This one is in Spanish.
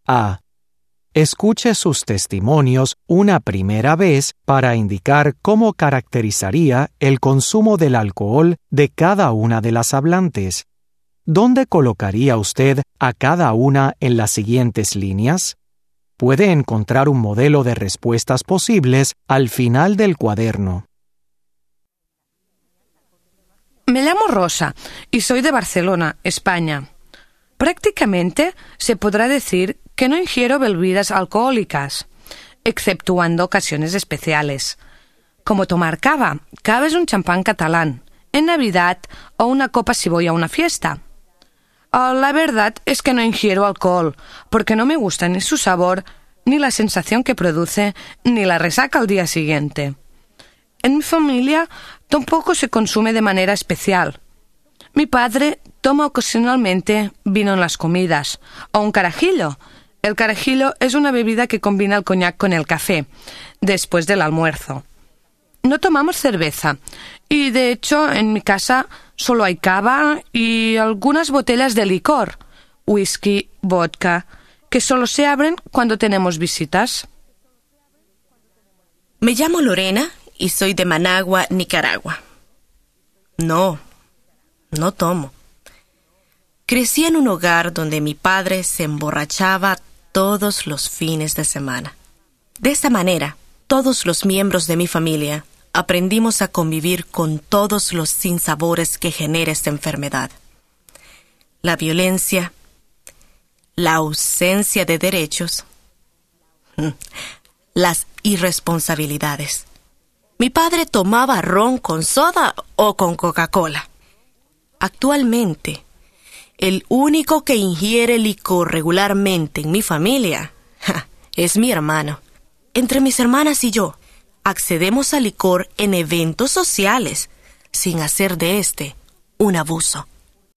A. Escuche sus testimonios una primera vez para indicar cómo caracterizaría el consumo del alcohol de cada una de las hablantes. ¿Dónde colocaría usted a cada una en las siguientes líneas? Puede encontrar un modelo de respuestas posibles al final del cuaderno. Me llamo Rosa y soy de Barcelona, España. Prácticamente se podrá decir que no ingiero bebidas alcohólicas, exceptuando ocasiones especiales, como tomar cava. Cava es un champán catalán, en Navidad o una copa si voy a una fiesta. La verdad es que no ingiero alcohol, porque no me gusta ni su sabor, ni la sensación que produce, ni la resaca al día siguiente. En mi familia tampoco se consume de manera especial. Mi padre toma ocasionalmente vino en las comidas, o un carajillo. El carajillo es una bebida que combina el coñac con el café, después del almuerzo. No tomamos cerveza, y de hecho en mi casa solo hay cava y algunas botellas de licor, whisky, vodka, que solo se abren cuando tenemos visitas. Me llamo Lorena y soy de Managua, Nicaragua. No tomo. Crecí en un hogar donde mi padre se emborrachaba todos los fines de semana. De esta manera, todos los miembros de mi familia aprendimos a convivir con todos los sinsabores que genera esta enfermedad. La violencia, la ausencia de derechos, las irresponsabilidades. Mi padre tomaba ron con soda o con Coca-Cola. Actualmente, el único que ingiere licor regularmente en mi familia es mi hermano. Entre mis hermanas y yo, accedemos al licor en eventos sociales, sin hacer de este un abuso.